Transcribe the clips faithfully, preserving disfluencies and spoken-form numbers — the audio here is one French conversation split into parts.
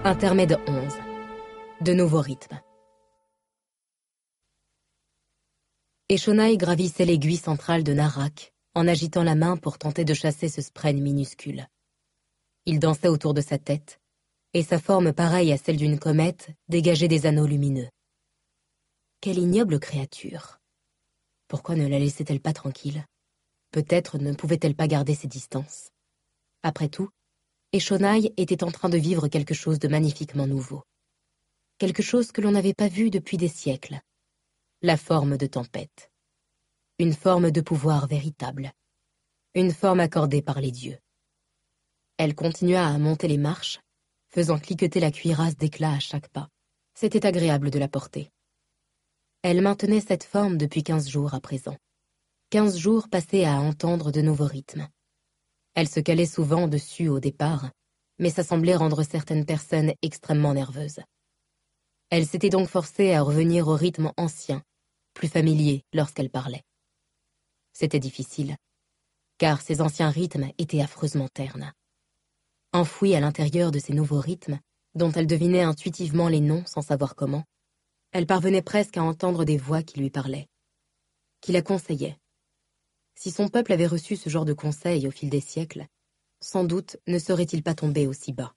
Intermède onze. De nouveaux rythmes. Eshonai gravissait l'aiguille centrale de Narak en agitant la main pour tenter de chasser ce spren minuscule. Il dansait autour de sa tête, et sa forme pareille à celle d'une comète dégageait des anneaux lumineux. Quelle ignoble créature! Pourquoi ne la laissait-elle pas tranquille? Peut-être ne pouvait-elle pas garder ses distances. Après tout, Eshonai était en train de vivre quelque chose de magnifiquement nouveau. Quelque chose que l'on n'avait pas vu depuis des siècles. La forme de tempête. Une forme de pouvoir véritable. Une forme accordée par les dieux. Elle continua à monter les marches, faisant cliqueter la cuirasse d'éclat à chaque pas. C'était agréable de la porter. Elle maintenait cette forme depuis quinze jours à présent. Quinze jours passés à entendre de nouveaux rythmes. Elle se calait souvent dessus au départ, mais ça semblait rendre certaines personnes extrêmement nerveuses. Elle s'était donc forcée à revenir au rythme ancien, plus familier lorsqu'elle parlait. C'était difficile, car ces anciens rythmes étaient affreusement ternes. Enfouie à l'intérieur de ces nouveaux rythmes, dont elle devinait intuitivement les noms sans savoir comment, elle parvenait presque à entendre des voix qui lui parlaient, qui la conseillaient. Si son peuple avait reçu ce genre de conseils au fil des siècles, sans doute ne serait-il pas tombé aussi bas.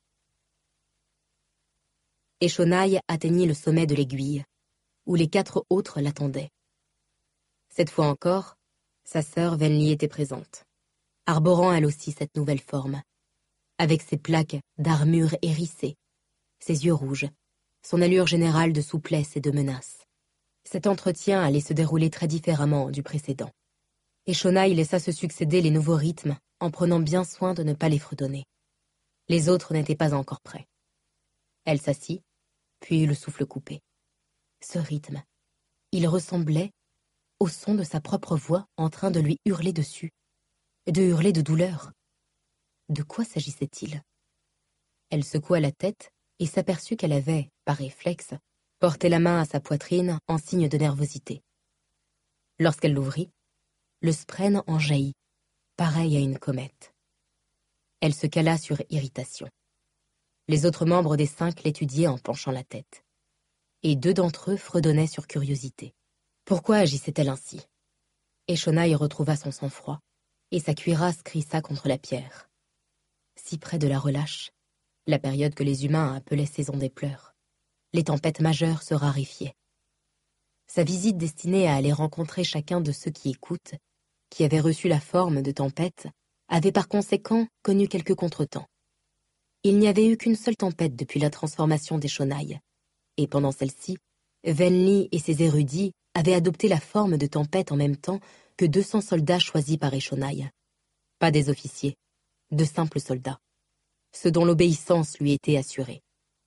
Eshonai atteignit le sommet de l'aiguille, où les quatre autres l'attendaient. Cette fois encore, sa sœur Venli était présente, arborant elle aussi cette nouvelle forme, avec ses plaques d'armure hérissées, ses yeux rouges, son allure générale de souplesse et de menace. Cet entretien allait se dérouler très différemment du précédent. Eshonai laissa se succéder les nouveaux rythmes en prenant bien soin de ne pas les fredonner. Les autres n'étaient pas encore prêts. Elle s'assit, puis le souffle coupé. Ce rythme, il ressemblait au son de sa propre voix en train de lui hurler dessus, de hurler de douleur. De quoi s'agissait-il? Elle secoua la tête et s'aperçut qu'elle avait, par réflexe, porté la main à sa poitrine en signe de nervosité. Lorsqu'elle l'ouvrit, le spren en jaillit, pareil à une comète. Elle se cala sur irritation. Les autres membres des cinq l'étudiaient en penchant la tête. Et deux d'entre eux fredonnaient sur curiosité. Pourquoi agissait-elle ainsi? Eshonai retrouva son sang-froid, et sa cuirasse crissa contre la pierre. Si près de la relâche, la période que les humains appelaient saison des pleurs, les tempêtes majeures se raréfiaient. Sa visite destinée à aller rencontrer chacun de ceux qui écoutent, qui avaient reçu la forme de tempête, avait par conséquent connu quelques contretemps. Il n'y avait eu qu'une seule tempête depuis la transformation d'Eshonai, et pendant celle-ci, Venli et ses érudits avaient adopté la forme de tempête en même temps que deux cents soldats choisis par Eshonai. Pas des officiers, de simples soldats, ceux dont l'obéissance lui était assurée.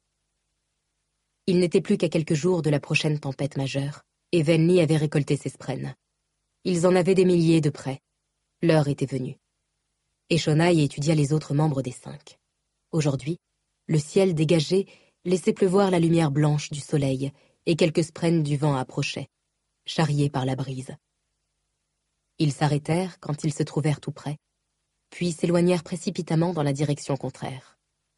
Il n'était plus qu'à quelques jours de la prochaine tempête majeure, et Venli avait récolté ses sprens. Ils en avaient des milliers de près. L'heure était venue. Eshonai étudia les autres membres des cinq. Aujourd'hui, le ciel dégagé laissait pleuvoir la lumière blanche du soleil, et quelques sprens du vent approchaient, charriés par la brise. Ils s'arrêtèrent quand ils se trouvèrent tout près, puis s'éloignèrent précipitamment dans la direction contraire.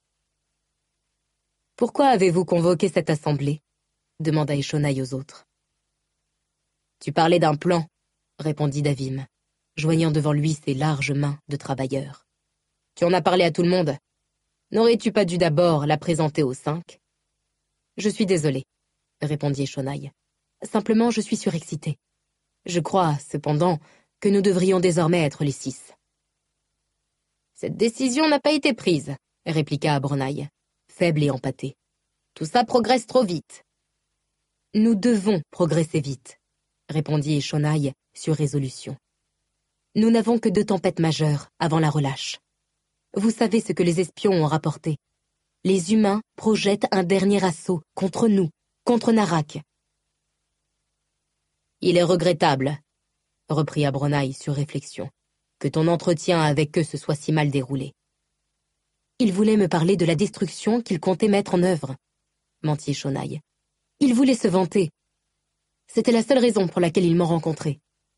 « Pourquoi avez-vous convoqué cette assemblée » demanda Eshonai aux autres. « Tu parlais d'un plan, » répondit Davim, joignant devant lui ses larges mains de travailleur. « Tu en as parlé à tout le monde. N'aurais-tu pas dû d'abord la présenter aux cinq ?»« Je suis désolé, » répondit Eshonai. « Simplement, je suis surexcité. Je crois, cependant, que nous devrions désormais être les six. » « Cette décision n'a pas été prise, » répliqua Abronai, faible et empâté. « Tout ça progresse trop vite. »« Nous devons progresser vite, » répondit Eshonai sur résolution. « Nous n'avons que deux tempêtes majeures avant la relâche. Vous savez ce que les espions ont rapporté. Les humains projettent un dernier assaut contre nous, contre Narak. »« Il est regrettable, » reprit Abronai sur réflexion, que ton entretien avec eux se soit si mal déroulé. Il voulait me parler de la destruction qu'il comptait mettre en œuvre, mentit Eshonai. Il voulait se vanter. C'était la seule raison pour laquelle ils m'ont rencontré.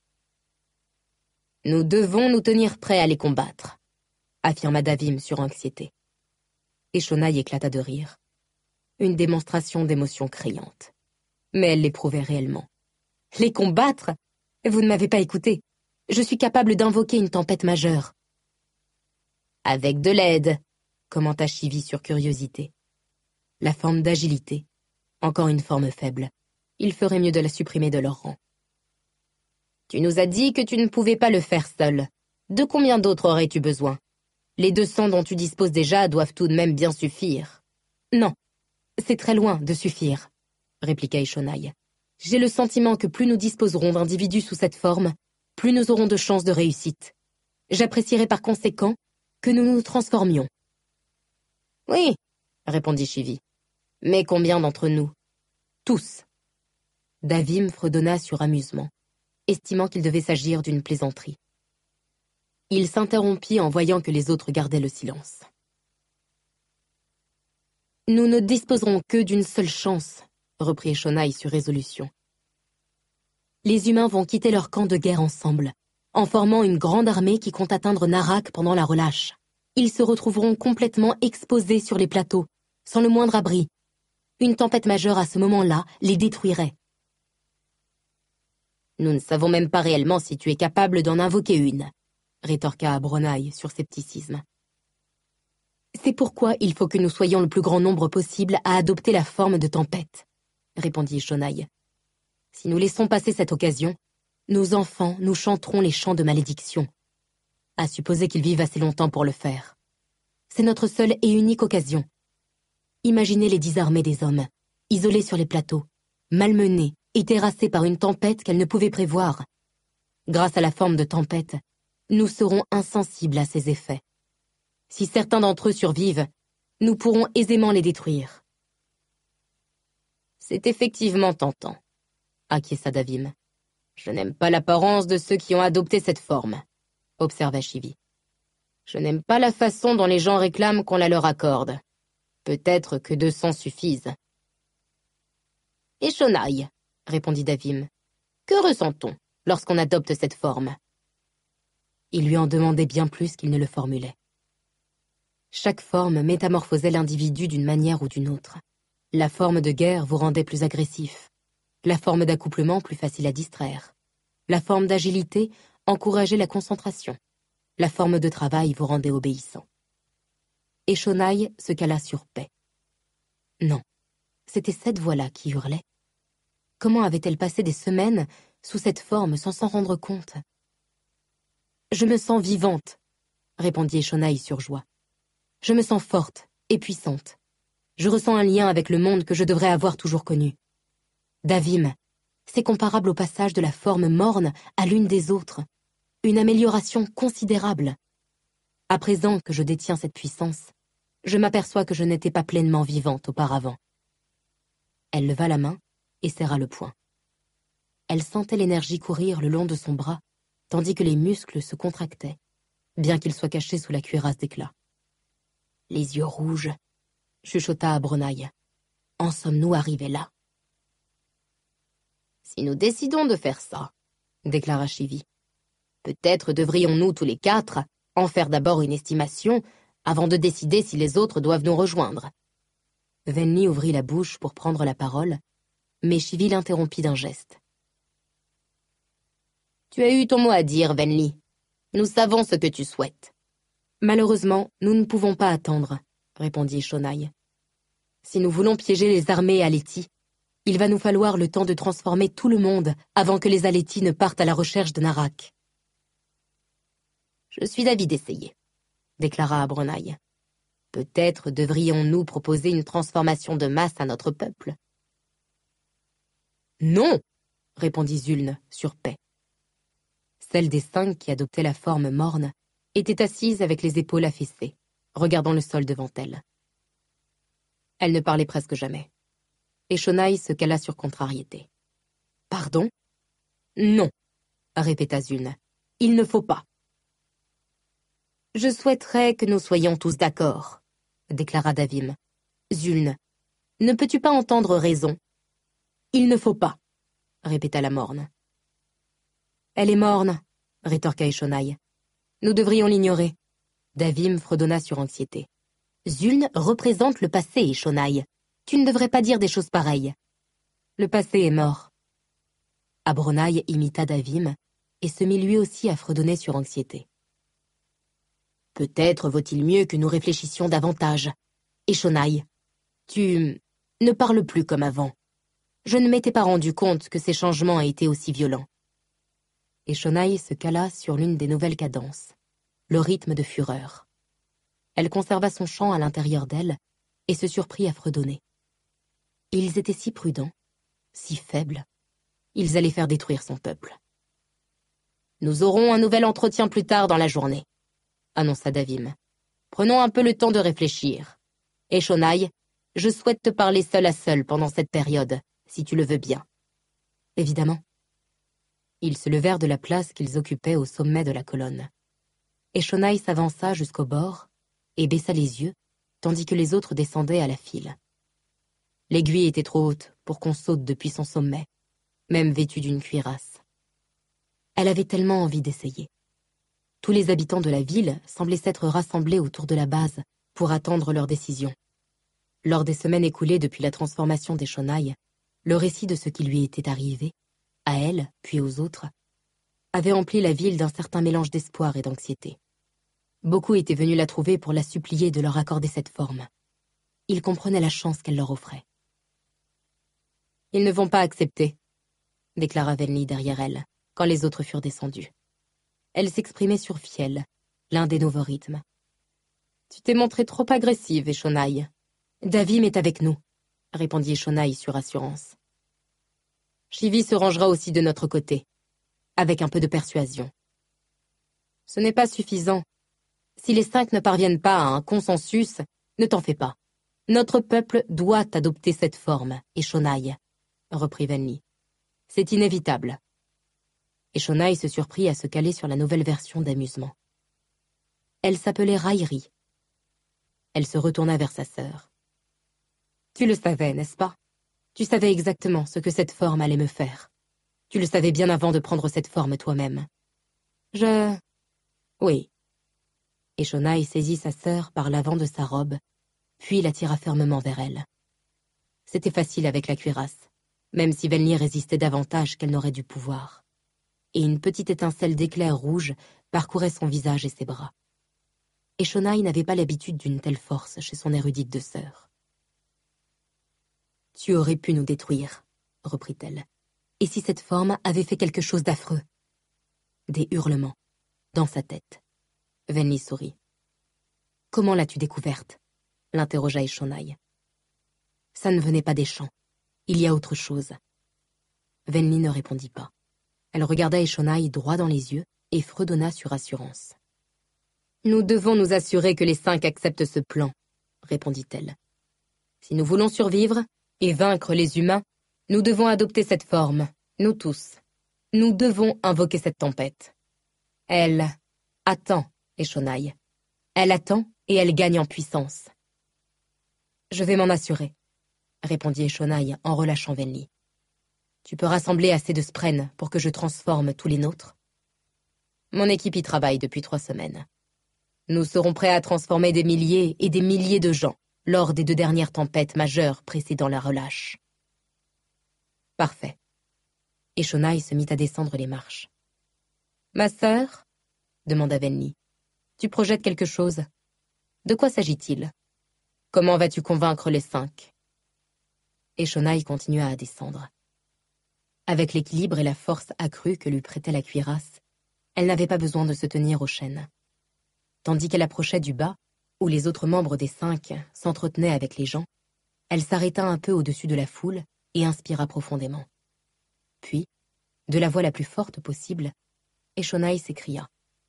Nous devons nous tenir prêts à les combattre, affirma Davim sur anxiété. Eshonai éclata de rire. Une démonstration d'émotion criante. Mais elle l'éprouvait réellement. Les combattre? Vous ne m'avez pas écouté. Je suis capable d'invoquer une tempête majeure. Avec de l'aide, commenta Chivi sur curiosité. La forme d'agilité, encore une forme faible. Il ferait mieux de la supprimer de leur rang. Tu nous as dit que tu ne pouvais pas le faire seul. De combien d'autres aurais-tu besoin? Les deux cents dont tu disposes déjà doivent tout de même bien suffire. Non, c'est très loin de suffire, répliqua Eshonai. J'ai le sentiment que plus nous disposerons d'individus sous cette forme, plus nous aurons de chances de réussite. J'apprécierais par conséquent que nous nous transformions. Oui, répondit Chivi. Mais combien d'entre nous? Tous. Davim fredonna sur amusement, estimant qu'il devait s'agir d'une plaisanterie. Il s'interrompit en voyant que les autres gardaient le silence. Nous ne disposerons que d'une seule chance, reprit Eshonai sur résolution. Les humains vont quitter leur camp de guerre ensemble, en formant une grande armée qui compte atteindre Narak pendant la relâche. Ils se retrouveront complètement exposés sur les plateaux, sans le moindre abri. Une tempête majeure à ce moment-là les détruirait. Nous ne savons même pas réellement si tu es capable d'en invoquer une, rétorqua Abronai sur scepticisme. C'est pourquoi il faut que nous soyons le plus grand nombre possible à adopter la forme de tempête, répondit Eshonai. Si nous laissons passer cette occasion, nos enfants nous chanteront les chants de malédiction, à supposer qu'ils vivent assez longtemps pour le faire. C'est notre seule et unique occasion. Imaginez les dix armées des hommes, isolées sur les plateaux, malmenées et terrassées par une tempête qu'elles ne pouvaient prévoir. Grâce à la forme de tempête, nous serons insensibles à ses effets. Si certains d'entre eux survivent, nous pourrons aisément les détruire. C'est effectivement tentant, acquiesça Davim. Je n'aime pas l'apparence de ceux qui ont adopté cette forme, observa Chivi. Je n'aime pas la façon dont les gens réclament qu'on la leur accorde. Peut-être que deux cents suffisent. Eshonai, répondit Davim. Que ressent-on lorsqu'on adopte cette forme? Il lui en demandait bien plus qu'il ne le formulait. Chaque forme métamorphosait l'individu d'une manière ou d'une autre. La forme de guerre vous rendait plus agressif. La forme d'accouplement plus facile à distraire. La forme d'agilité encourageait la concentration. La forme de travail vous rendait obéissant. Eshonai se cala sur paix. Non, c'était cette voix-là qui hurlait. Comment avait-elle passé des semaines sous cette forme sans s'en rendre compte? Je me sens vivante, répondit Eshonai sur joie. Je me sens forte et puissante. Je ressens un lien avec le monde que je devrais avoir toujours connu. Davim, c'est comparable au passage de la forme morne à l'une des autres. Une amélioration considérable. À présent que je détiens cette puissance, je m'aperçois que je n'étais pas pleinement vivante auparavant. Elle leva la main et serra le poing. Elle sentait l'énergie courir le long de son bras, tandis que les muscles se contractaient, bien qu'ils soient cachés sous la cuirasse d'éclat. Les yeux rouges, chuchota Abronai. En sommes-nous arrivés là? Si nous décidons de faire ça, déclara Chivi, peut-être devrions-nous tous les quatre en faire d'abord une estimation avant de décider si les autres doivent nous rejoindre. Venli ouvrit la bouche pour prendre la parole, mais Chivi l'interrompit d'un geste. Tu as eu ton mot à dire, Venli. Nous savons ce que tu souhaites. Malheureusement, nous ne pouvons pas attendre, répondit Eshonai. Si nous voulons piéger les armées Alethi, il va nous falloir le temps de transformer tout le monde avant que les Alethi ne partent à la recherche de Narak. Je suis d'avis d'essayer, déclara Abronai. Peut-être devrions-nous proposer une transformation de masse à notre peuple. Non, répondit Zulne, sur paix. Celle des cinq qui adoptait la forme morne était assise avec les épaules affaissées, regardant le sol devant elle. Elle ne parlait presque jamais. Eshonai se cala sur contrariété. « Pardon ? Non, répéta Zulne. Il ne faut pas. Je souhaiterais que nous soyons tous d'accord, déclara Davim. Zulne, ne peux-tu pas entendre raison? Il ne faut pas, répéta la morne. Elle est morne, rétorqua Eshonai. Nous devrions l'ignorer. Davim fredonna sur anxiété. Zulne représente le passé, Eshonai. Tu ne devrais pas dire des choses pareilles. Le passé est mort. » Abronai imita Davim et se mit lui aussi à fredonner sur anxiété. « Peut-être vaut-il mieux que nous réfléchissions davantage. Eshonai, tu ne parles plus comme avant. Je ne m'étais pas rendu compte que ces changements étaient aussi violents. » Eshonai se cala sur l'une des nouvelles cadences, le rythme de fureur. Elle conserva son chant à l'intérieur d'elle et se surprit à fredonner. Ils étaient si prudents, si faibles. Ils allaient faire détruire son peuple. « Nous aurons un nouvel entretien plus tard dans la journée, » annonça Davim. « Prenons un peu le temps de réfléchir. Eshonai, je souhaite te parler seul à seul pendant cette période, si tu le veux bien. » « Évidemment. » Ils se levèrent de la place qu'ils occupaient au sommet de la colonne. Eshonai s'avança jusqu'au bord et baissa les yeux, tandis que les autres descendaient à la file. L'aiguille était trop haute pour qu'on saute depuis son sommet, même vêtue d'une cuirasse. Elle avait tellement envie d'essayer. Tous les habitants de la ville semblaient s'être rassemblés autour de la base pour attendre leur décision. Lors des semaines écoulées depuis la transformation d'Eshonai, le récit de ce qui lui était arrivé, à elle puis aux autres, avait empli la ville d'un certain mélange d'espoir et d'anxiété. Beaucoup étaient venus la trouver pour la supplier de leur accorder cette forme. Ils comprenaient la chance qu'elle leur offrait. « Ils ne vont pas accepter, » déclara Venli derrière elle, quand les autres furent descendus. Elle s'exprimait sur Fiel, l'un des nouveaux rythmes. « Tu t'es montrée trop agressive, Eshonai. Davim est avec nous, » répondit Eshonai sur assurance. « Shivi se rangera aussi de notre côté, avec un peu de persuasion. » « Ce n'est pas suffisant. Si les cinq ne parviennent pas à un consensus, ne t'en fais pas. Notre peuple doit adopter cette forme, Eshonai, » reprit Venli. « C'est inévitable. » Eshonai se surprit à se caler sur la nouvelle version d'amusement. Elle s'appelait Rairi. Elle se retourna vers sa sœur. « Tu le savais, n'est-ce pas? Tu savais exactement ce que cette forme allait me faire. Tu le savais bien avant de prendre cette forme toi-même. »« Je... oui. » Eshonai saisit sa sœur par l'avant de sa robe, puis la tira fermement vers elle. C'était facile avec la cuirasse, même si Venli résistait davantage qu'elle n'aurait dû pouvoir. Et une petite étincelle d'éclair rouge parcourait son visage et ses bras. Eshonai n'avait pas l'habitude d'une telle force chez son érudite de sœur. « Tu aurais pu nous détruire, » reprit-elle. « Et si cette forme avait fait quelque chose d'affreux ?» Des hurlements, dans sa tête. Venli sourit. « Comment l'as-tu découverte ?» l'interrogea Eshonai. « Ça ne venait pas des champs. Il y a autre chose. » Venli ne répondit pas. Elle regarda Eshonai droit dans les yeux et fredonna sur assurance. « Nous devons nous assurer que les cinq acceptent ce plan, » répondit-elle. « Si nous voulons survivre et vaincre les humains, nous devons adopter cette forme, nous tous. Nous devons invoquer cette tempête. Elle attend, Eshonai. Elle attend et elle gagne en puissance. »« Je vais m'en assurer, » répondit Eshonai en relâchant Venli. « Tu peux rassembler assez de spren pour que je transforme tous les nôtres ? Mon équipe y travaille depuis trois semaines. Nous serons prêts à transformer des milliers et des milliers de gens lors des deux dernières tempêtes majeures précédant la relâche. » Parfait. Eshonai se mit à descendre les marches. « Ma sœur ?» demanda Venli. « Tu projettes quelque chose ? De quoi s'agit-il ? Comment vas-tu convaincre les cinq ?» Eshonai continua à descendre. Avec l'équilibre et la force accrue que lui prêtait la cuirasse, elle n'avait pas besoin de se tenir aux chaînes. Tandis qu'elle approchait du bas, où les autres membres des cinq s'entretenaient avec les gens, elle s'arrêta un peu au-dessus de la foule et inspira profondément. Puis, de la voix la plus forte possible, Eshonai s'écria.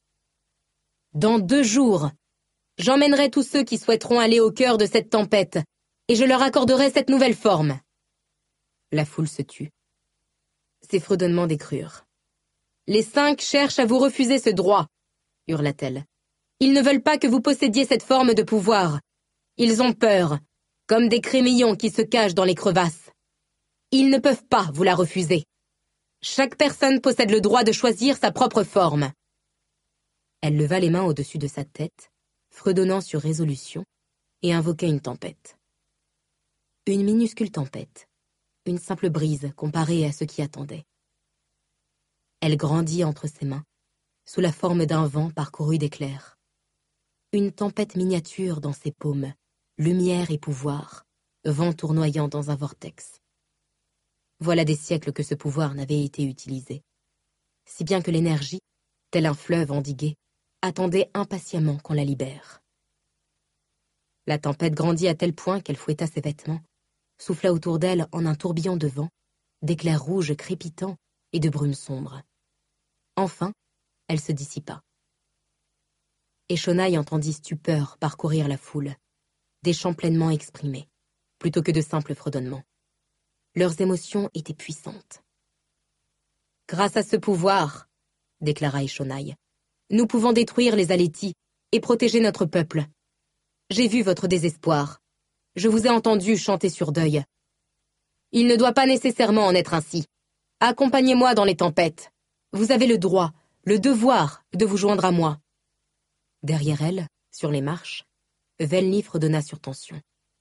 « Dans deux jours, j'emmènerai tous ceux qui souhaiteront aller au cœur de cette tempête, et je leur accorderai cette nouvelle forme. » La foule se tut. Ses fredonnements décrurent. « Les cinq cherchent à vous refuser ce droit, » hurla-t-elle. « Ils ne veulent pas que vous possédiez cette forme de pouvoir. Ils ont peur, comme des crémillons qui se cachent dans les crevasses. Ils ne peuvent pas vous la refuser. Chaque personne possède le droit de choisir sa propre forme. » Elle leva les mains au-dessus de sa tête, fredonnant sur résolution, et invoqua une tempête. Une minuscule tempête, une simple brise comparée à ce qui attendait. Elle grandit entre ses mains, sous la forme d'un vent parcouru d'éclairs. Une tempête miniature dans ses paumes, lumière et pouvoir, vent tournoyant dans un vortex. Voilà des siècles que ce pouvoir n'avait été utilisé. Si bien que l'énergie, tel un fleuve endigué, attendait impatiemment qu'on la libère. La tempête grandit à tel point qu'elle fouetta ses vêtements, souffla autour d'elle en un tourbillon de vent, d'éclairs rouges crépitants et de brumes sombres. Enfin, elle se dissipa. Et Shonai entendit stupeur parcourir la foule, des chants pleinement exprimés, plutôt que de simples fredonnements. Leurs émotions étaient puissantes. « Grâce à ce pouvoir, déclara Eshonai, nous pouvons détruire les Alethi et protéger notre peuple. J'ai vu votre désespoir. Je vous ai entendu chanter sur deuil. Il ne doit pas nécessairement en être ainsi. Accompagnez-moi dans les tempêtes. Vous avez le droit, le devoir de vous joindre à moi. » Derrière elle, sur les marches, Venli fredonna sur tension.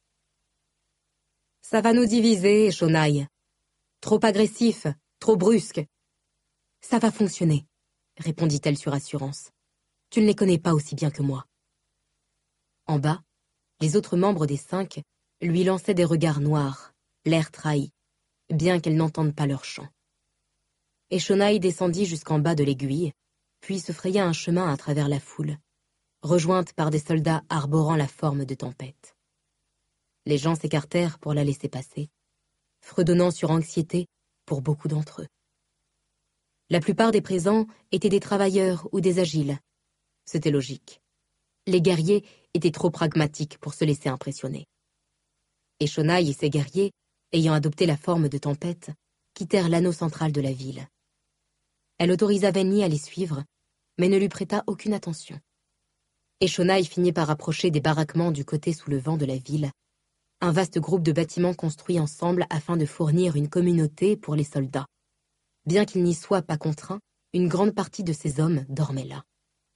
« Ça va nous diviser, Eshonai. Trop agressif, trop brusque. »« Ça va fonctionner, » répondit-elle sur assurance. « Tu ne les connais pas aussi bien que moi. » En bas, les autres membres des cinq lui lançaient des regards noirs, l'air trahi, bien qu'elle n'entende pas leur chant. Eshonai descendit jusqu'en bas de l'aiguille, puis se fraya un chemin à travers la foule, rejointe par des soldats arborant la forme de tempête. Les gens s'écartèrent pour la laisser passer, fredonnant sur anxiété pour beaucoup d'entre eux. La plupart des présents étaient des travailleurs ou des agiles. C'était logique. Les guerriers étaient trop pragmatiques pour se laisser impressionner. Eshonai et ses guerriers, ayant adopté la forme de tempête, quittèrent l'anneau central de la ville. Elle autorisa Venli à les suivre, mais ne lui prêta aucune attention. Eshonai finit par approcher des baraquements du côté sous le vent de la ville, un vaste groupe de bâtiments construits ensemble afin de fournir une communauté pour les soldats. Bien qu'ils n'y soient pas contraints, une grande partie de ces hommes dormaient là.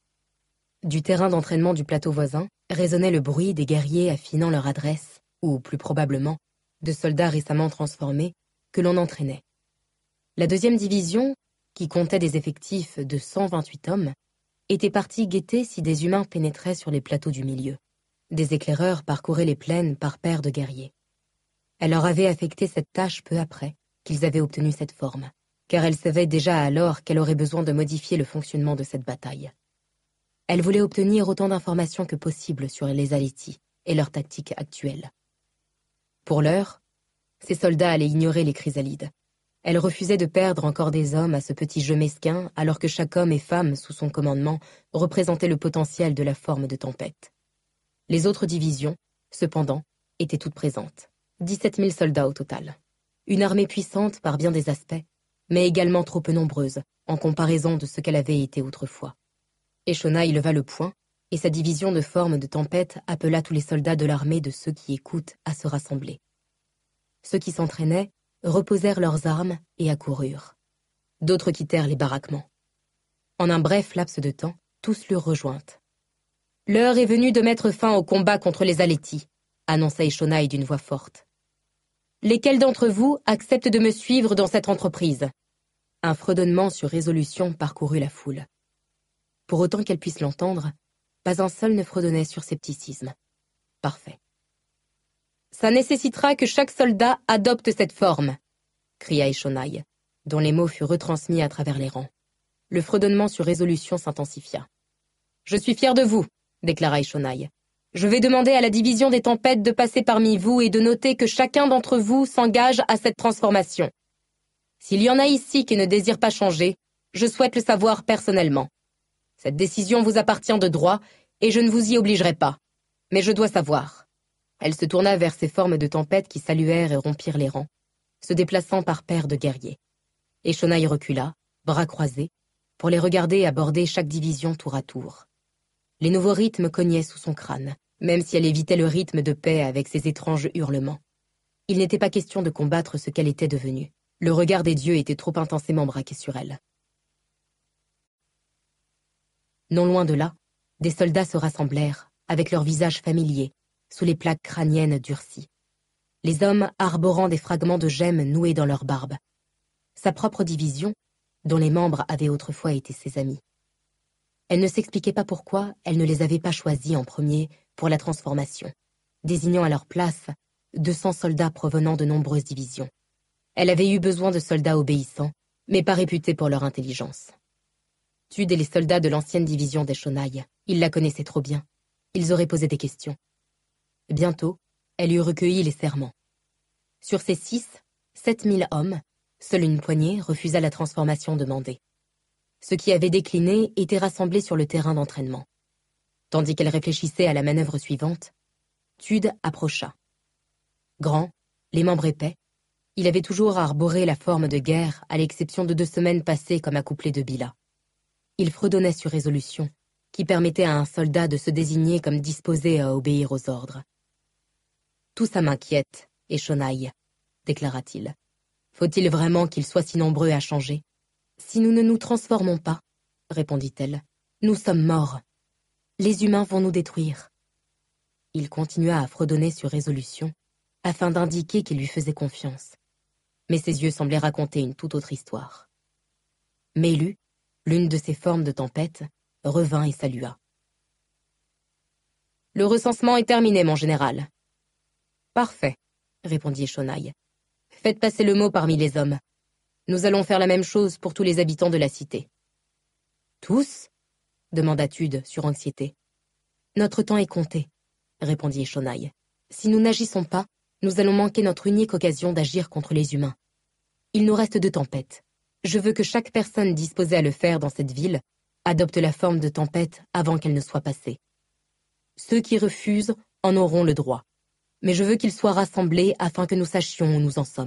Du terrain d'entraînement du plateau voisin résonnait le bruit des guerriers affinant leur adresse, ou plus probablement, de soldats récemment transformés, que l'on entraînait. La deuxième division, qui comptait des effectifs de cent vingt-huit hommes, était partie guetter si des humains pénétraient sur les plateaux du milieu. Des éclaireurs parcouraient les plaines par paires de guerriers. Elle leur avait affecté cette tâche peu après qu'ils avaient obtenu cette forme, car elle savait déjà alors qu'elle aurait besoin de modifier le fonctionnement de cette bataille. Elle voulait obtenir autant d'informations que possible sur les Alethi et leurs tactiques actuelles. Pour l'heure, ces soldats allaient ignorer les chrysalides. Elle refusait de perdre encore des hommes à ce petit jeu mesquin, alors que chaque homme et femme sous son commandement représentait le potentiel de la forme de tempête. Les autres divisions, cependant, étaient toutes présentes. dix-sept mille soldats au total. Une armée puissante par bien des aspects, mais également trop peu nombreuse, en comparaison de ce qu'elle avait été autrefois. Eshonai leva le poing, et sa division de forme de tempête appela tous les soldats de l'armée de ceux qui écoutent à se rassembler. Ceux qui s'entraînaient reposèrent leurs armes et accoururent. D'autres quittèrent les baraquements. En un bref laps de temps, tous l'eurent rejointe. « L'heure est venue de mettre fin au combat contre les Alethi », annonça Eshonai d'une voix forte. « Lesquels d'entre vous acceptent de me suivre dans cette entreprise ?» Un fredonnement sur résolution parcourut la foule. Pour autant qu'elle puisse l'entendre, pas un seul ne fredonnait sur scepticisme. Parfait. « Ça nécessitera que chaque soldat adopte cette forme », cria Eshonai, dont les mots furent retransmis à travers les rangs. Le fredonnement sur résolution s'intensifia. « Je suis fier de vous », déclara Eshonai. « Je vais demander à la division des tempêtes de passer parmi vous et de noter que chacun d'entre vous s'engage à cette transformation. S'il y en a ici qui ne désirent pas changer, je souhaite le savoir personnellement. Cette décision vous appartient de droit et je ne vous y obligerai pas. Mais je dois savoir. » Elle se tourna vers ces formes de tempête qui saluèrent et rompirent les rangs, se déplaçant par paires de guerriers. Eshonai recula, bras croisés, pour les regarder aborder chaque division tour à tour. Les nouveaux rythmes cognaient sous son crâne, même si elle évitait le rythme de paix avec ses étranges hurlements. Il n'était pas question de combattre ce qu'elle était devenue. Le regard des dieux était trop intensément braqué sur elle. Non loin de là, des soldats se rassemblèrent, avec leurs visages familiers, sous les plaques crâniennes durcies. les hommes arborant des fragments de gemmes noués dans leur barbe. Sa propre division, dont les membres avaient autrefois été ses amis. Elle ne s'expliquait pas pourquoi elle ne les avait pas choisis en premier pour la transformation, désignant à leur place deux cents soldats provenant de nombreuses divisions. Elle avait eu besoin de soldats obéissants, mais pas réputés pour leur intelligence. Tude et les soldats de l'ancienne division des Shonai, ils la connaissaient trop bien. Ils auraient posé des questions. Bientôt, elle eut recueilli les serments. Sur ces six, sept mille hommes, seule une poignée refusa la transformation demandée. Ceux qui avaient décliné étaient rassemblés sur le terrain d'entraînement. Tandis qu'elle réfléchissait à la manœuvre suivante, Tude approcha. Grand, les membres épais, il avait toujours arboré la forme de guerre, à l'exception de deux semaines passées comme accouplé de Bila. Il fredonnait sur résolution, qui permettait à un soldat de se désigner comme disposé à obéir aux ordres. « Tout ça m'inquiète, et Shonai, déclara-t-il. Faut-il vraiment qu'ils soient si nombreux à changer? Si nous ne nous transformons pas, répondit-elle, nous sommes morts. Les humains vont nous détruire. Il continua à fredonner sur résolution, afin d'indiquer qu'il lui faisait confiance. Mais ses yeux semblaient raconter une toute autre histoire. Mélu, l'une de ces formes de tempête, revint et salua. « Le recensement est terminé, mon général. »« Parfait, » répondit Shonai. « Faites passer le mot parmi les hommes. Nous allons faire la même chose pour tous les habitants de la cité. »« Tous ?» demanda Tude, sur anxiété. « Notre temps est compté, » répondit Shonai. « Si nous n'agissons pas, nous allons manquer notre unique occasion d'agir contre les humains. Il nous reste deux tempêtes. Je veux que chaque personne disposée à le faire dans cette ville adopte la forme de tempête avant qu'elle ne soit passée. Ceux qui refusent en auront le droit, mais je veux qu'ils soient rassemblés afin que nous sachions où nous en sommes. »«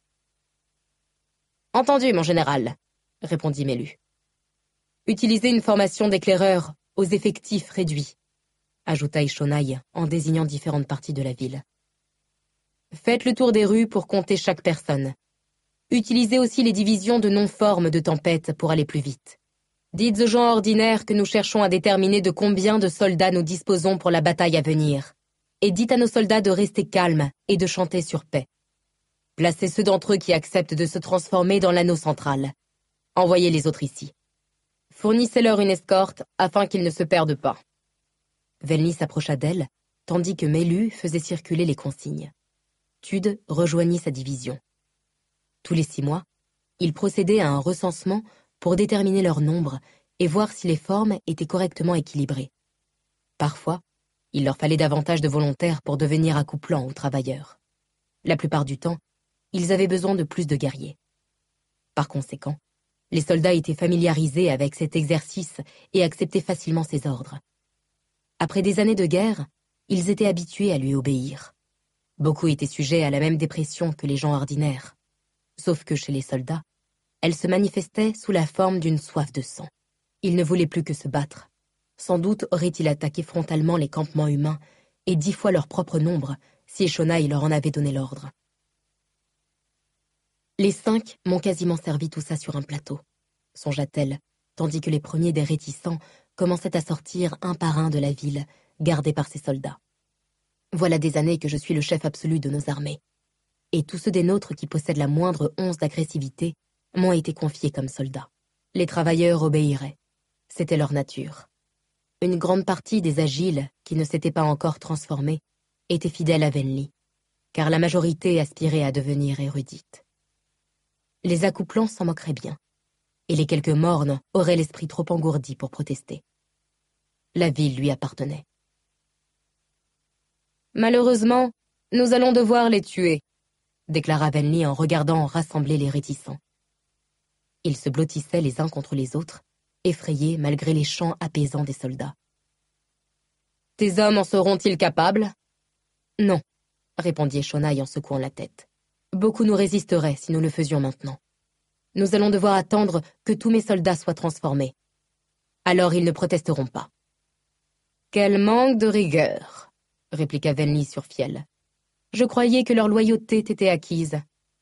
Entendu, mon général, » répondit Mélu. « Utilisez une formation d'éclaireurs aux effectifs réduits, » ajouta Shonai en désignant différentes parties de la ville. « Faites le tour des rues pour compter chaque personne. Utilisez aussi les divisions de non-forme de tempête pour aller plus vite. Dites aux gens ordinaires que nous cherchons à déterminer de combien de soldats nous disposons pour la bataille à venir. Et dites à nos soldats de rester calmes et de chanter sur paix. Placez ceux d'entre eux qui acceptent de se transformer dans l'anneau central. Envoyez les autres ici. Fournissez-leur une escorte afin qu'ils ne se perdent pas. » Venli s'approcha d'elle, tandis que Mélu faisait circuler les consignes. Tude rejoignit sa division. Tous les six mois, il procédait à un recensement pour déterminer leur nombre et voir si les formes étaient correctement équilibrées. Parfois, il leur fallait davantage de volontaires pour devenir accouplant aux travailleurs. La plupart du temps, ils avaient besoin de plus de guerriers. Par conséquent, les soldats étaient familiarisés avec cet exercice et acceptaient facilement ses ordres. Après des années de guerre, ils étaient habitués à lui obéir. Beaucoup étaient sujets à la même dépression que les gens ordinaires. Sauf que chez les soldats, elle se manifestait sous la forme d'une soif de sang. Ils ne voulaient plus que se battre. Sans doute aurait-il attaqué frontalement les campements humains et dix fois leur propre nombre si Shonai leur en avait donné l'ordre. Les cinq m'ont quasiment servi tout ça sur un plateau, songea-t-elle, tandis que les premiers des réticents commençaient à sortir un par un de la ville, gardée par ses soldats. Voilà des années que je suis le chef absolu de nos armées. Et tous ceux des nôtres qui possèdent la moindre once d'agressivité m'ont été confiés comme soldats. Les travailleurs obéiraient. C'était leur nature. Une grande partie des agiles, qui ne s'étaient pas encore transformés, étaient fidèles à Venli, car la majorité aspirait à devenir érudite. Les accouplants s'en moqueraient bien, et les quelques mornes auraient l'esprit trop engourdi pour protester. La ville lui appartenait. « Malheureusement, nous allons devoir les tuer, » déclara Venli en regardant rassembler les réticents. Ils se blottissaient les uns contre les autres, effrayés malgré les chants apaisants des soldats. « Tes hommes en seront-ils capables ?»« Non, » répondit Shonai en secouant la tête. « Beaucoup nous résisteraient si nous le faisions maintenant. Nous allons devoir attendre que tous mes soldats soient transformés. Alors ils ne protesteront pas. »« Quel manque de rigueur !» répliqua Venli sur Fiel. « Je croyais que leur loyauté t'était acquise. »«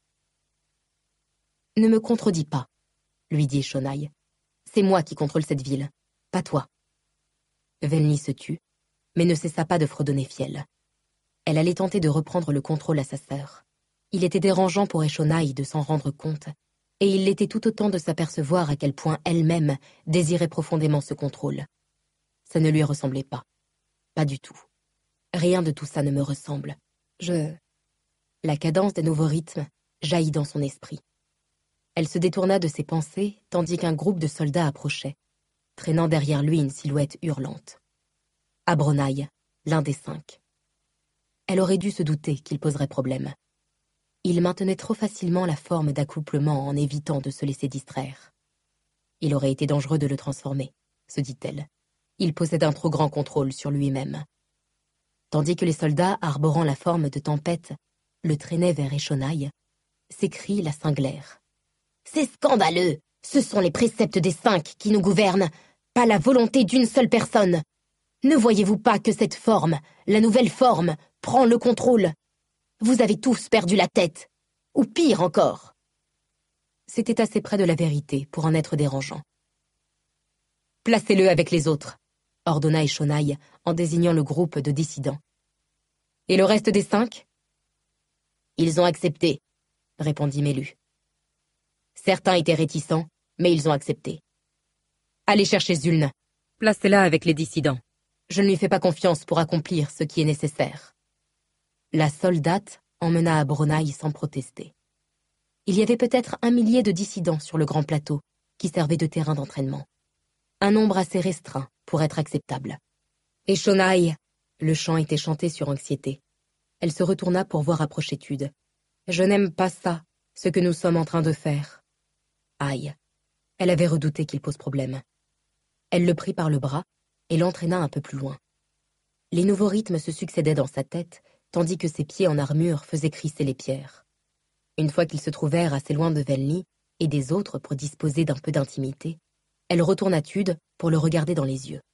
Ne me contredis pas, » lui dit Shonai. « C'est moi qui contrôle cette ville, pas toi. » Venli se tut, mais ne cessa pas de fredonner Fiel. elle allait tenter de reprendre le contrôle à sa sœur. Il était dérangeant pour Eshonai de s'en rendre compte, et il l'était tout autant de s'apercevoir à quel point elle-même désirait profondément ce contrôle. Ça ne lui ressemblait pas. Pas du tout. Rien de tout ça ne me ressemble. Je... La cadence des nouveaux rythmes jaillit dans son esprit. Elle se détourna de ses pensées tandis qu'un groupe de soldats approchait, traînant derrière lui une silhouette hurlante. Abronai, l'un des cinq. Elle aurait dû se douter qu'il poserait problème. Il maintenait trop facilement la forme d'accouplement en évitant de se laisser distraire. Il aurait été dangereux de le transformer, se dit-elle. Il possède un trop grand contrôle sur lui-même. Tandis que les soldats, arborant la forme de tempête, le traînaient vers Eshonai, ses cris la cinglèrent. « C'est scandaleux! Ce sont les préceptes des cinq qui nous gouvernent, pas la volonté d'une seule personne. Ne voyez-vous pas que cette forme, la nouvelle forme, prend le contrôle? Vous avez tous perdu la tête, ou pire encore. » C'était assez près de la vérité pour en être dérangeant. « Placez-le avec les autres, » ordonna Eshonai en désignant le groupe de dissidents. « Et le reste des cinq ?»« Ils ont accepté, » répondit Melu. Certains étaient réticents, mais ils ont accepté. « Allez chercher Zuln. Placez-la avec les dissidents. Je ne lui fais pas confiance pour accomplir ce qui est nécessaire. » La soldate emmena Abronai sans protester. Il y avait peut-être un millier de dissidents sur le grand plateau qui servait de terrain d'entraînement. Un nombre assez restreint pour être acceptable. « Eshonai !» Le chant était chanté sur anxiété. Elle se retourna pour voir approcher Tude. « Je n'aime pas ça, ce que nous sommes en train de faire. » Aïe. Elle avait redouté qu'il pose problème. Elle le prit par le bras et l'entraîna un peu plus loin. Les nouveaux rythmes se succédaient dans sa tête, tandis que ses pieds en armure faisaient crisser les pierres. Une fois qu'ils se trouvèrent assez loin de Venli et des autres pour disposer d'un peu d'intimité, elle retourna Tude pour le regarder dans les yeux.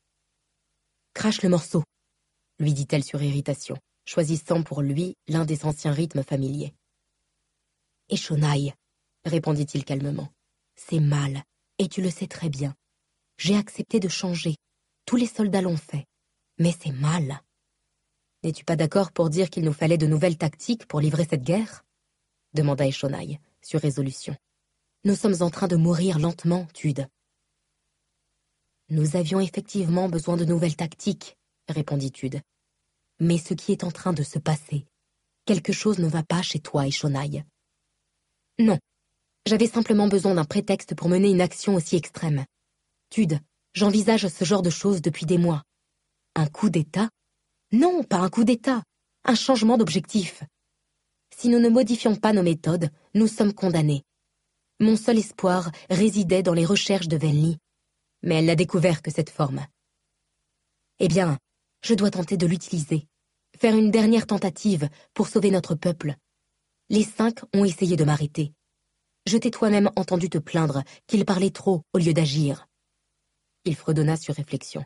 « Crache le morceau !» lui dit-elle sur irritation, choisissant pour lui l'un des anciens rythmes familiers. « Eshonai !» répondit-il calmement. « C'est mal, et tu le sais très bien. J'ai accepté de changer. Tous les soldats l'ont fait. Mais c'est mal. N'es-tu pas d'accord pour dire qu'il nous fallait de nouvelles tactiques pour livrer cette guerre ?» demanda Eshonai, sur résolution. « Nous sommes en train de mourir lentement, Tude. » « Nous avions effectivement besoin de nouvelles tactiques, » répondit Tude. « Mais ce qui est en train de se passer, quelque chose ne va pas chez toi, Eshonai. »« Non, j'avais simplement besoin d'un prétexte pour mener une action aussi extrême. Tude, j'envisage ce genre de choses depuis des mois. Un coup d'État ? Non, pas un coup d'État, un changement d'objectif. Si nous ne modifions pas nos méthodes, nous sommes condamnés. Mon seul espoir résidait dans les recherches de Venli, mais elle n'a découvert que cette forme. Eh bien, je dois tenter de l'utiliser, faire une dernière tentative pour sauver notre peuple. Les cinq ont essayé de m'arrêter. Je t'ai toi-même entendu te plaindre qu'il parlait trop au lieu d'agir. » Il fredonna sur réflexion.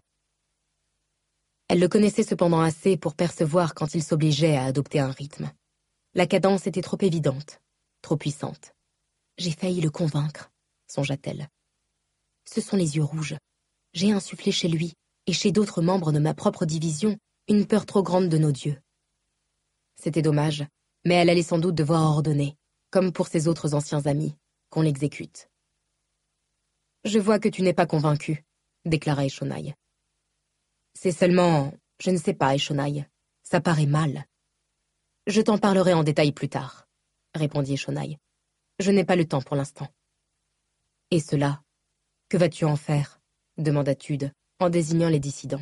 Elle le connaissait cependant assez pour percevoir quand il s'obligeait à adopter un rythme. La cadence était trop évidente, trop puissante. « J'ai failli le convaincre, » songea-t-elle. Ce sont les yeux rouges. J'ai insufflé chez lui et chez d'autres membres de ma propre division une peur trop grande de nos dieux. C'était dommage, mais elle allait sans doute devoir ordonner, comme pour ses autres anciens amis, qu'on l'exécute. « Je vois que tu n'es pas convaincu, » déclara Eshonai. « C'est seulement... je ne sais pas, Eshonai. Ça paraît mal. »« Je t'en parlerai en détail plus tard, » répondit Eshonai. « Je n'ai pas le temps pour l'instant. »« Et cela, que vas-tu en faire ?» demanda Tude, en désignant les dissidents.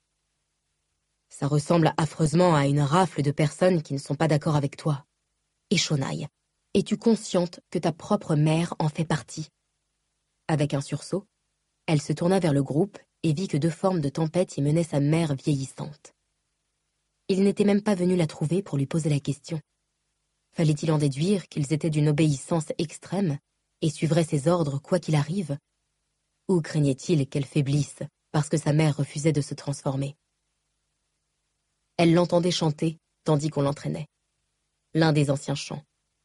« Ça ressemble affreusement à une rafle de personnes qui ne sont pas d'accord avec toi. Eshonai, es-tu consciente que ta propre mère en fait partie ?» Avec un sursaut, elle se tourna vers le groupe et vit que deux formes de tempête y menaient sa mère vieillissante. Il n'était même pas venu la trouver pour lui poser la question. Fallait-il en déduire qu'ils étaient d'une obéissance extrême et suivraient ses ordres quoi qu'il arrive? Ou craignait-il qu'elle faiblisse parce que sa mère refusait de se transformer? Elle l'entendait chanter tandis qu'on l'entraînait. L'un des anciens chants.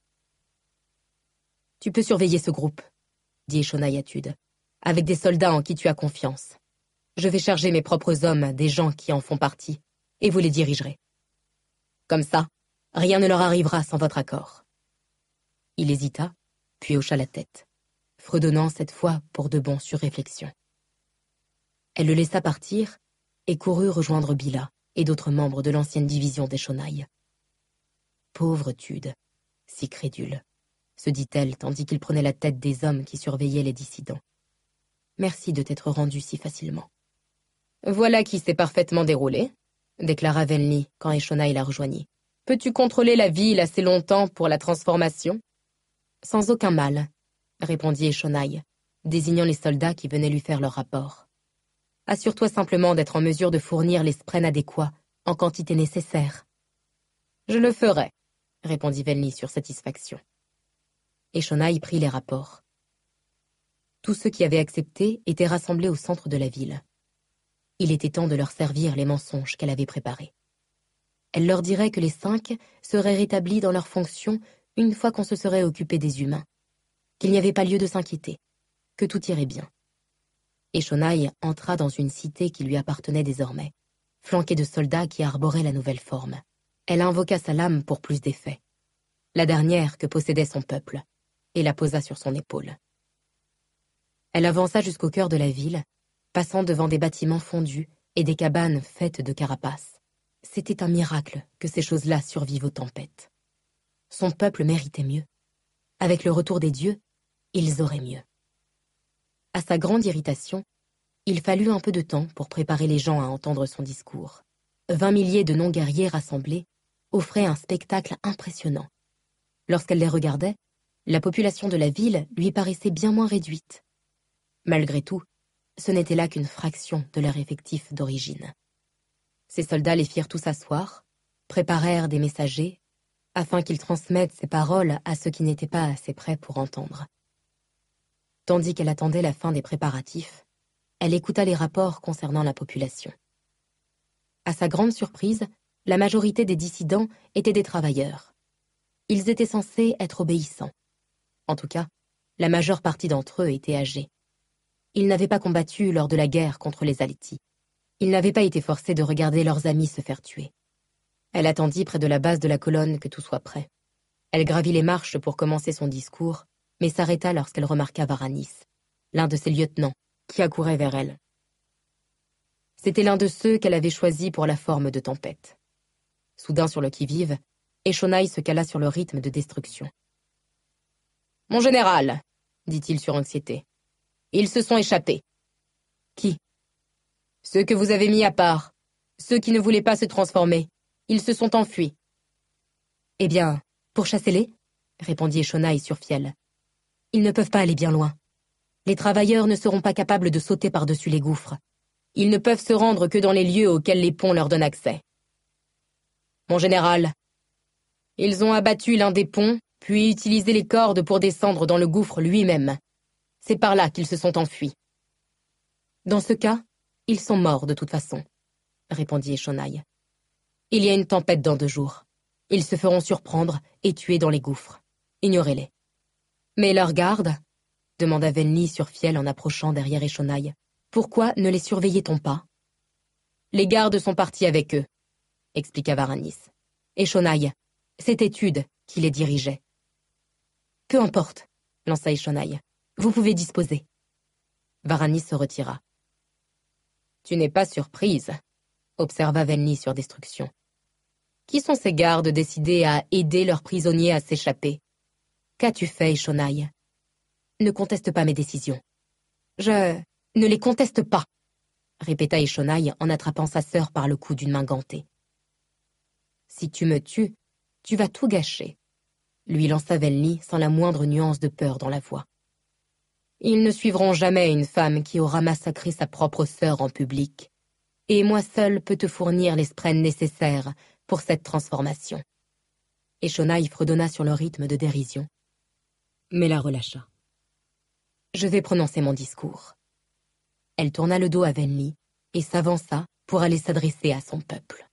« Tu peux surveiller ce groupe, » dit Eshonai à Tude, « avec des soldats en qui tu as confiance. Je vais charger mes propres hommes des gens qui en font partie, et vous les dirigerez. » Comme ça, rien ne leur arrivera sans votre accord. » Il hésita, puis hocha la tête, fredonnant cette fois pour de bon sur réflexion. Elle le laissa partir et courut rejoindre Bila et d'autres membres de l'ancienne division des Shonai. « Pauvre Tude, si crédule, » se dit-elle tandis qu'il prenait la tête des hommes qui surveillaient les dissidents. « Merci de t'être rendu si facilement. »« Voilà qui s'est parfaitement déroulé, » déclara Venli quand Eshonai la rejoignit. « Peux-tu contrôler la ville assez longtemps pour la transformation ?»« Sans aucun mal, » répondit Eshonai, désignant les soldats qui venaient lui faire leur rapport. « Assure-toi simplement d'être en mesure de fournir les sprens adéquats en quantité nécessaire. »« Je le ferai, » répondit Venli sur satisfaction. Eshonai prit les rapports. Tous ceux qui avaient accepté étaient rassemblés au centre de la ville. Il était temps de leur servir les mensonges qu'elle avait préparés. Elle leur dirait que les cinq seraient rétablis dans leurs fonctions une fois qu'on se serait occupé des humains, qu'il n'y avait pas lieu de s'inquiéter, que tout irait bien. Eshonai entra dans une cité qui lui appartenait désormais, flanquée de soldats qui arboraient la nouvelle forme. Elle invoqua sa lame pour plus d'effet, la dernière que possédait son peuple, et la posa sur son épaule. Elle avança jusqu'au cœur de la ville, passant devant des bâtiments fondus et des cabanes faites de carapaces. C'était un miracle que ces choses-là survivent aux tempêtes. Son peuple méritait mieux. Avec le retour des dieux, ils auraient mieux. À sa grande irritation, il fallut un peu de temps pour préparer les gens à entendre son discours. Vingt milliers de non-guerriers rassemblés offraient un spectacle impressionnant. Lorsqu'elle les regardait, la population de la ville lui paraissait bien moins réduite. Malgré tout, ce n'était là qu'une fraction de leur effectif d'origine. Ces soldats les firent tous asseoir, préparèrent des messagers, afin qu'ils transmettent ces paroles à ceux qui n'étaient pas assez prêts pour entendre. Tandis qu'elle attendait la fin des préparatifs, elle écouta les rapports concernant la population. À sa grande surprise, la majorité des dissidents étaient des travailleurs. Ils étaient censés être obéissants. En tout cas, la majeure partie d'entre eux étaient âgés. Ils n'avaient pas combattu lors de la guerre contre les Alti. Ils n'avaient pas été forcés de regarder leurs amis se faire tuer. Elle attendit près de la base de la colonne que tout soit prêt. Elle gravit les marches pour commencer son discours, mais s'arrêta lorsqu'elle remarqua Varanis, l'un de ses lieutenants, qui accourait vers elle. C'était l'un de ceux qu'elle avait choisis pour la forme de tempête. Soudain sur le qui-vive, Eshonai se cala sur le rythme de destruction. « Mon général, » dit-il sur anxiété, « ils se sont échappés. »« Qui ?»« Ceux que vous avez mis à part, ceux qui ne voulaient pas se transformer. Ils se sont enfuis. »« Eh bien, pourchassez-les, » répondit Eshonai sur fiel. « Ils ne peuvent pas aller bien loin. Les travailleurs ne seront pas capables de sauter par-dessus les gouffres. Ils ne peuvent se rendre que dans les lieux auxquels les ponts leur donnent accès. »« Mon général, ils ont abattu l'un des ponts, puis utilisé les cordes pour descendre dans le gouffre lui-même. C'est par là qu'ils se sont enfuis. »« Dans ce cas, ils sont morts de toute façon, » répondit Eshonai. « Il y a une tempête dans deux jours. Ils se feront surprendre et tuer dans les gouffres. Ignorez-les. »« Mais leurs gardes ?» demanda Venli sur fiel en approchant derrière Eshonai. « Pourquoi ne les surveillait-on pas ?»« Les gardes sont partis avec eux, » expliqua Varanis. « Eshonai, c'était Tude qui les dirigeait. »« Peu importe, » lança Eshonai. « Vous pouvez disposer. » Varanis se retira. « Tu n'es pas surprise, » observa Venli sur destruction. « Qui sont ces gardes décidés à aider leurs prisonniers à s'échapper? Qu'as-tu fait, Eshonai? Ne conteste pas mes décisions. »« Je ne les conteste pas, » répéta Eshonai en attrapant sa sœur par le cou d'une main gantée. « Si tu me tues, tu vas tout gâcher, » lui lança Venli sans la moindre nuance de peur dans la voix. « Ils ne suivront jamais une femme qui aura massacré sa propre sœur en public, et moi seul peux te fournir les sprens nécessaires pour cette transformation. » Eshonai fredonna sur le rythme de dérision, mais la relâcha. « Je vais prononcer mon discours. » Elle tourna le dos à Venli et s'avança pour aller s'adresser à son peuple.